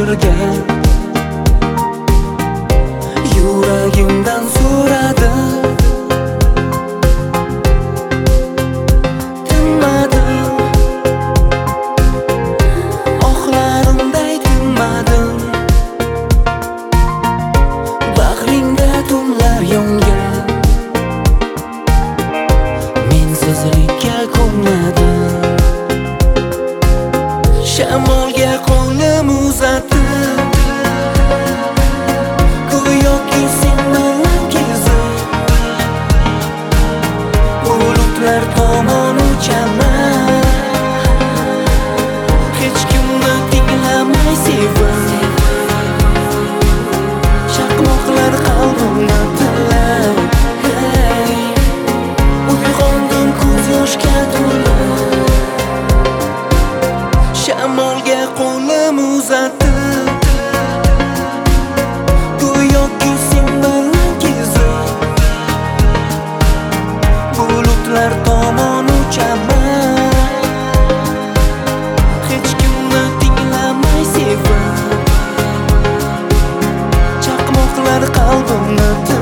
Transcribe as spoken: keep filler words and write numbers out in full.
birga. Yuragimdan so'radi, tinmadim. Ohlarimday tinmadim. Bag'ringda tunlar yongan, mensizlikka ko'nmadim. Shamolga qo'lim uzatib, go'yoki sen bilan kezib, bulutlar tomon uchaman. Hech kimni tinglamay sevib, chaqmoqlar qalbimni tilab, hey, uyg'ondim ko'z yoshga to'lib. Shamolga qo'lim uzatib, go'yoki sen bilan kezib, bulutlar tomon uchaman. Hech kimni tinglamay sevib, chaqmoqlar qalbimni